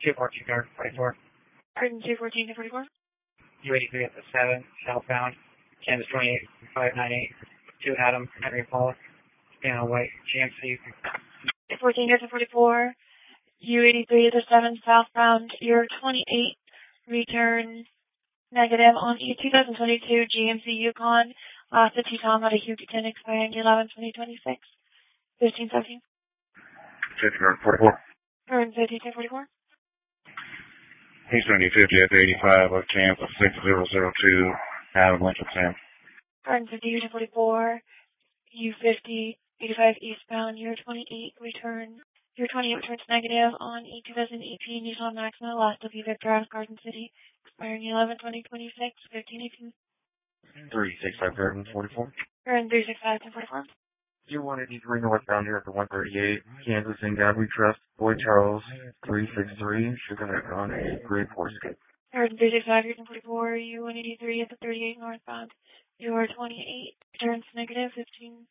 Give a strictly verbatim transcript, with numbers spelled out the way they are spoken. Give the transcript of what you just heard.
two fourteen, guard forty-four. Pardon, two fourteen to forty-four. U eighty-three at the seven, southbound, Kansas twenty-eight, five ninety-eight, two Adam, Henry Paula, Daniel White, G M C. two fourteen to forty-four, U eighty-three at the seven, southbound, you're twenty-eight, return negative on E two thousand twenty-two G M C Yukon, uh, fifty Tom out of Hugoton, expiring eleven twenty twenty-six, fifteen seventeen. fifty, guard forty-four. Pardon, fifty to forty-four. He's going to be fifty at the eighty-five of Kansas six zero zero two, Adam Lincoln Sam. Pardon, fifty to forty-four, U fifty, eighty-five eastbound, you're twenty-eight, return, you're twenty-eight returns negative on E two thousand eighteen Nissan Maxima, last W Victor out of Garden City, expiring eleven twenty twenty-six, fifteen eighteen. three six five, Garden forty-four. Pardon, three six five to forty-four. You're one eighty-three northbound here at the one thirty-eight, Kansas and Gabby Trust, Boyd Charles, three six three, Sugar on a grade four skate. Pardon, three six five, Houston forty-four, U one eighty-three at the thirty-eight northbound. You are twenty-eight, returns negative, fifteen